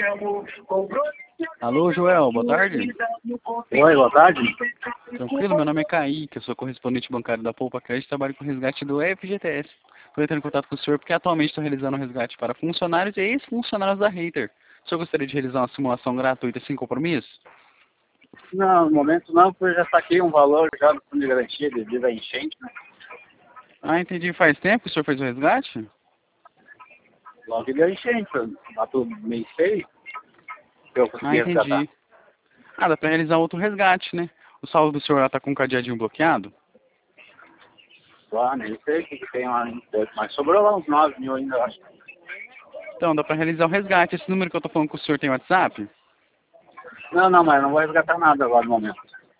Alô, Joel, boa tarde. Oi, boa tarde. Tranquilo, meu nome é Kaique, eu sou correspondente bancário da Poupa Crédito e trabalho com resgate do FGTS. Estou entrando em contato com o senhor porque atualmente estou realizando um resgate para funcionários e ex-funcionários da Reiter. O senhor gostaria de realizar uma simulação gratuita sem compromisso? Não, no momento não, porque eu já saquei um valor já do fundo de garantia devido à enchente, né? Ah, entendi. Faz tempo que o senhor fez o resgate? Logo deu enchente, lá pro mês 6, que eu Ah, consegui resgatar. entendi. Ah, dá para realizar outro resgate, né? O saldo do senhor lá está com o cadeadinho bloqueado? Lá, nem sei o que tem lá, mas sobrou lá uns 9 mil ainda, eu acho. Então, dá para realizar o resgate. Esse número que eu estou falando com o senhor tem WhatsApp? Não, mas eu não vou resgatar nada agora no momento.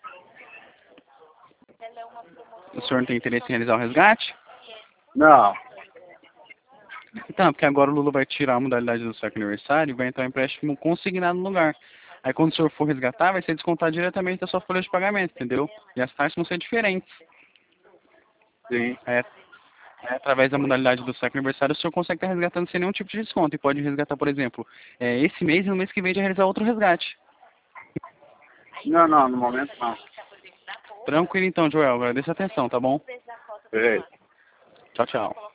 O senhor não tem interesse em realizar o resgate? Não, Então, porque agora o Lula vai tirar a modalidade do seu aniversário e vai entrar um empréstimo consignado no lugar. Aí quando o senhor for resgatar, vai ser descontado diretamente da sua folha de pagamento, entendeu? E as taxas vão ser diferentes. sim. Através da modalidade do seu aniversário, o senhor consegue estar resgatando sem nenhum tipo de desconto. E pode resgatar, por exemplo, esse mês e no mês que vem de realizar outro resgate. Não, no momento não. Tranquilo então, Joel. Agradeço a atenção, tá bom? Beleza. Tchau, tchau.